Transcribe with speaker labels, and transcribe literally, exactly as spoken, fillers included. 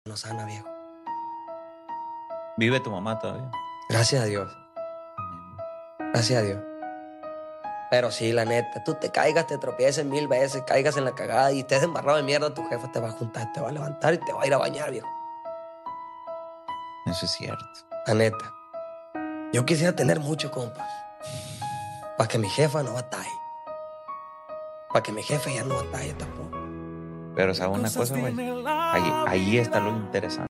Speaker 1: no sana, viejo.
Speaker 2: ¿Vive tu mamá todavía?
Speaker 1: Gracias a Dios. Gracias a Dios. Pero sí, la neta, tú te caigas, te tropieces mil veces, caigas en la cagada y estés embarrado de mierda, tu jefa te va a juntar, te va a levantar y te va a ir a bañar, viejo.
Speaker 2: Eso es cierto.
Speaker 1: La neta. Yo quisiera tener mucho, compa. Para que mi jefa no batalle. Para que mi jefe ya no batalle tampoco.
Speaker 2: Pero, ¿sabes una cosa, güey? Ahí, ahí está lo interesante.